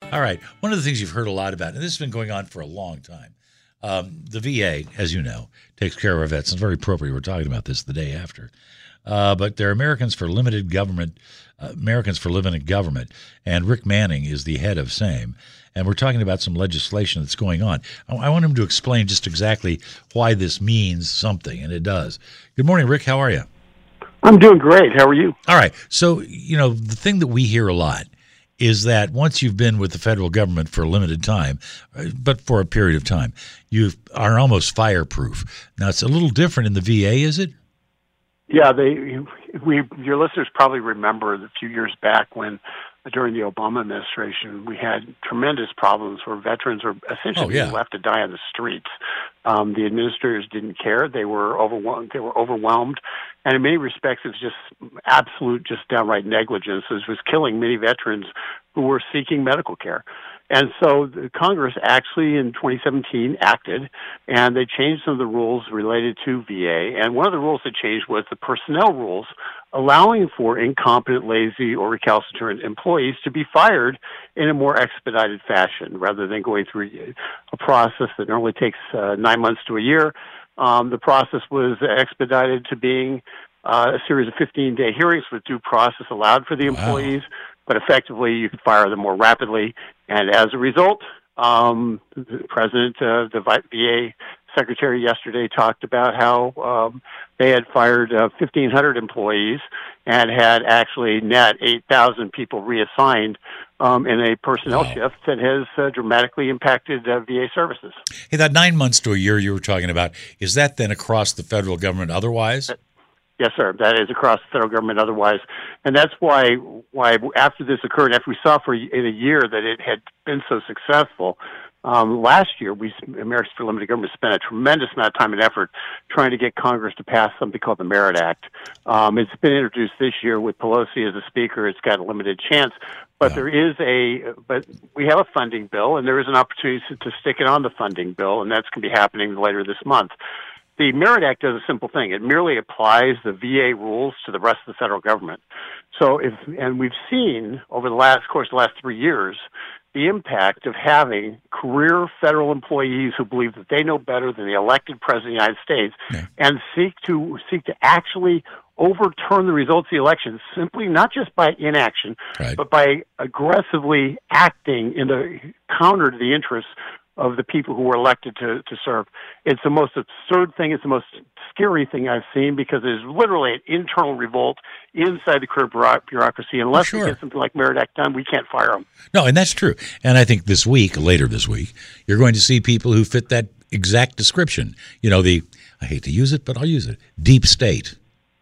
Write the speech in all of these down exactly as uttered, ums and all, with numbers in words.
All right. One of the things you've heard a lot about, and this has been going on for a long time, um, the V A, as you know, takes care of our vets. It's very appropriate. We're talking about this the day after. Uh, but they're Americans for Limited Government, uh, Americans for Limited Government, and Rick Manning is the head of SAME. And we're talking about some legislation that's going on. I, I want him to explain just exactly why this means something, and it does. Good morning, Rick. How are you? I'm doing great. How are you? All right. So, you know, the thing that we hear a lot is that once you've been with the federal government for a limited time, but for a period of time, you are almost fireproof. Now, it's a little different in the V A, is it? Yeah, they. We. Your listeners probably remember a few years back when, during the Obama administration, we had tremendous problems where veterans were essentially Oh, yeah. being left to die on the streets. Um, the administrators didn't care; they were overwhelmed. They were overwhelmed, and in many respects, it's just absolute, just downright negligence. It was killing many veterans who were seeking medical care. And so the Congress actually in twenty seventeen acted, and they changed some of the rules related to V A. And one of the rules they changed was the personnel rules, allowing for incompetent, lazy, or recalcitrant employees to be fired in a more expedited fashion rather than going through a process that normally takes uh, nine months to a year. Um, the process was expedited to being uh, a series of fifteen-day hearings with due process allowed for the employees. Wow. But effectively, you could fire them more rapidly. And as a result, um, the president, uh, the V A secretary yesterday talked about how um, they had fired uh, fifteen hundred employees and had actually net eight thousand people reassigned um, in a personnel Wow. shift that has uh, dramatically impacted uh, V A services. Hey, that nine months to a year you were talking about, is that then across the federal government otherwise? Yes, sir. That is across the federal government otherwise. And that's why why after this occurred, after we saw for in a year that it had been so successful, um, last year, we Americans for Limited Government spent a tremendous amount of time and effort trying to get Congress to pass something called the Merit Act. Um, it's been introduced this year with Pelosi as a speaker. It's got a limited chance. But Yeah. there is a, but we have a funding bill, and there is an opportunity to, to stick it on the funding bill, and that's going to be happening later this month. The Merit Act does a simple thing. It merely applies the V A rules to the rest of the federal government. So if, and we've seen over the last, of course, the last three years, the impact of having career federal employees who believe that they know better than the elected president of the United States Yeah. and seek to, seek to actually overturn the results of the election simply not just by inaction, Right. but by aggressively acting in the counter to the interests of the people who were elected to, to serve. It's the most absurd thing. It's the most scary thing I've seen because there's literally an internal revolt inside the career bureaucracy. Unless Sure. we get something like Merit Act done, we can't fire them. No, and that's true. And I think this week, later this week, you're going to see people who fit that exact description. You know, the, I hate to use it, but I'll use it, deep state.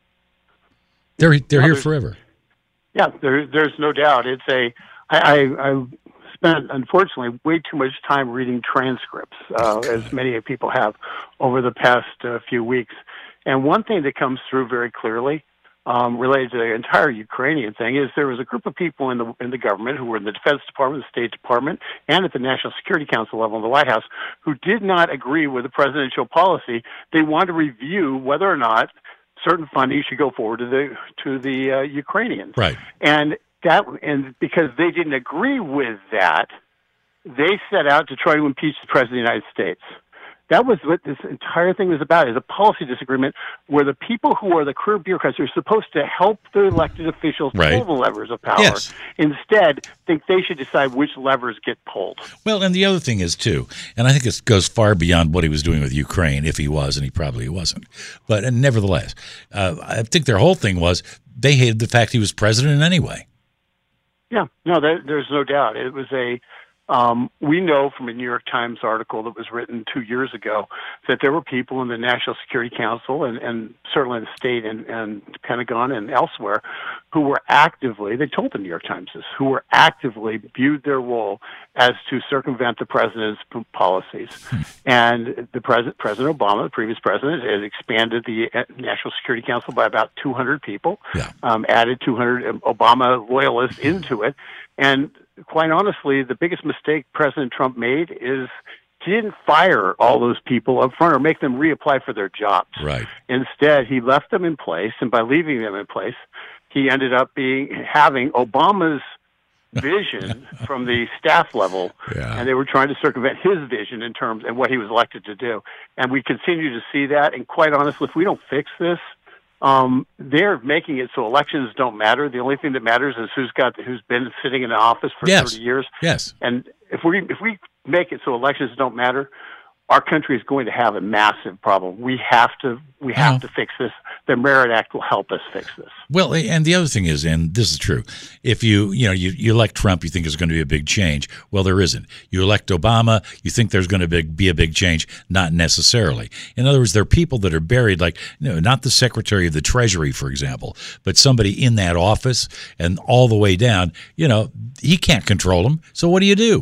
They're, they're No, here there's- forever. Yeah, there, there's no doubt. It's a, I, I, I spent, unfortunately, way too much time reading transcripts, uh, as many people have over the past uh, few weeks. And one thing that comes through very clearly, um, related to the entire Ukrainian thing, is there was a group of people in the in the government who were in the Defense Department, the State Department, and at the National Security Council level in the White House who did not agree with the presidential policy. They wanted to review whether or not certain funding should go forward to the to the uh, Ukrainians. Right. And that, and because they didn't agree with that, they set out to try to impeach the president of the United States. That was what this entire thing was about, is a policy disagreement where the people who are the career bureaucrats are supposed to help the elected officials Right. pull the levers of power. Yes. Instead, think they should decide which levers get pulled. Well, and the other thing is, too, and I think it goes far beyond what he was doing with Ukraine, if he was, and he probably wasn't. But and nevertheless, uh, I think their whole thing was they hated the fact he was president anyway. Yeah, no, there, there's no doubt. It was a, um, we know from a New York Times article that was written two years ago that there were people in the National Security Council and, and certainly in the state and, and Pentagon and elsewhere who were actively, they told the New York Times this, who were actively viewed their role as to circumvent the president's p- policies. And the president, President Obama, the previous president, has expanded the uh, National Security Council by about two hundred people, Yeah. um, added two hundred Obama loyalists into it. And quite honestly, the biggest mistake President Trump made is he didn't fire all those people up front or make them reapply for their jobs. Right. Instead, he left them in place, and by leaving them in place, he ended up being having Obama's vision from the staff level, yeah. and they were trying to circumvent his vision in terms of what he was elected to do. And we continue to see that. And quite honestly, if we don't fix this, um, they're making it so elections don't matter. The only thing that matters is who's got who's been sitting in the office for yes. thirty years. Yes. And if we if we make it so elections don't matter, our country is going to have a massive problem. We have to we have well, to fix this. The Merit Act will help us fix this. Well, and the other thing is, and this is true, if you you know you, you elect Trump, you think there's going to be a big change. Well, there isn't. You elect Obama, you think there's going to be, be a big change. Not necessarily. In other words, there are people that are buried, like you know, not the Secretary of the Treasury, for example, but somebody in that office and all the way down. You know, he can't control them. So what do you do?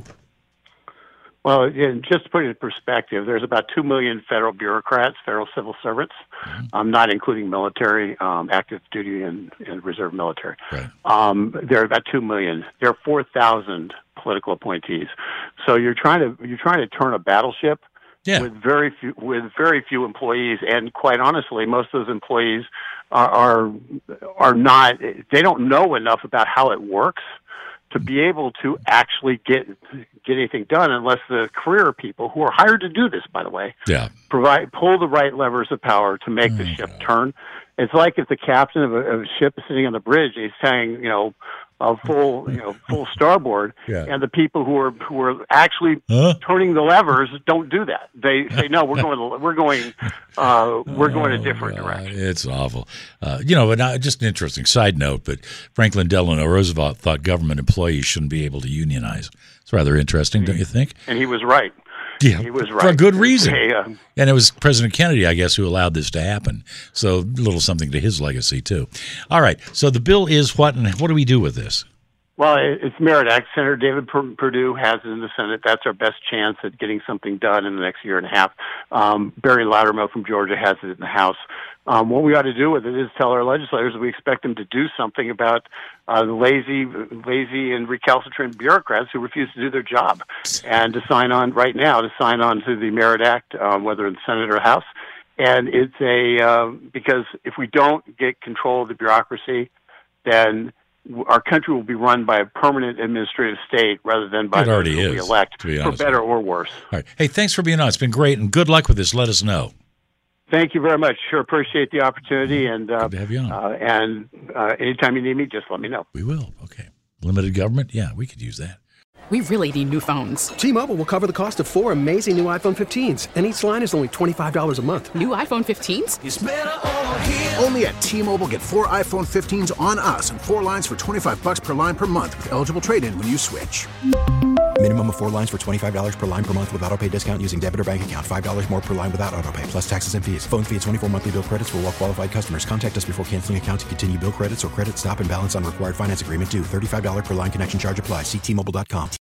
Well, just to put it in perspective, there's about two million federal bureaucrats, federal civil servants, mm-hmm. um, not including military, um, active duty and, and reserve military. Right. Um, there are about two million. There are four thousand political appointees. So you're trying to you're trying to turn a battleship yeah. with very few with very few employees, and quite honestly, most of those employees are are, are not. They don't know enough about how it works to be able to actually get get anything done, unless the career people who are hired to do this, by the way, yeah. provide pull the right levers of power to make oh, the ship God. turn. It's like if the captain of a, of a ship is sitting on the bridge, he's saying, you know, a full, you know, full starboard, yeah. and the people who are who are actually huh? turning the levers don't do that. They say, no, we're going, we're going, uh, we're going a different oh, direction. It's awful. Uh, you know, but not, just an interesting side note. But Franklin Delano Roosevelt thought government employees shouldn't be able to unionize. It's rather interesting, don't you think? And he was right. Yeah, he was right for a good reason. Hey, uh, and it was President Kennedy, I guess, who allowed this to happen. So a little something to his legacy, too. All right. So the bill is what, and what do we do with this? Well, it's Merit Act. Senator David Perdue has it in the Senate. That's our best chance at getting something done in the next year and a half. Um, Barry Loudermilk from Georgia has it in the House. Um, what we ought to do with it is tell our legislators that we expect them to do something about uh, the lazy, lazy and recalcitrant bureaucrats who refuse to do their job, and to sign on right now to sign on to the Merit Act, um, whether in the Senate or House. And it's a uh, because if we don't get control of the bureaucracy, then our country will be run by a permanent administrative state rather than by it already those who is, we elect, to be for honest better with you. or worse. All right. Hey, thanks for being on. It's been great, and good luck with this. Let us know. Thank you very much. Sure appreciate the opportunity, and uh, good to have you on. Uh, and uh, anytime you need me, just let me know. We will. Okay. Limited government? Yeah, we could use that. We really need new phones. T-Mobile will cover the cost of four amazing new iPhone fifteens, and each line is only twenty-five dollars a month. New iPhone fifteens? It's better over here. Only at T-Mobile, get four iPhone fifteens on us and four lines for twenty-five bucks per line per month with eligible trade-in when you switch. Minimum of four lines for twenty-five dollars per line per month with autopay discount using debit or bank account. five dollars more per line without autopay, plus taxes and fees. Phone fee at twenty-four monthly bill credits for well-qualified customers. Contact us before canceling account to continue bill credits or credit stop and balance on required finance agreement due. thirty-five dollars per line connection charge applies. See T Mobile dot com.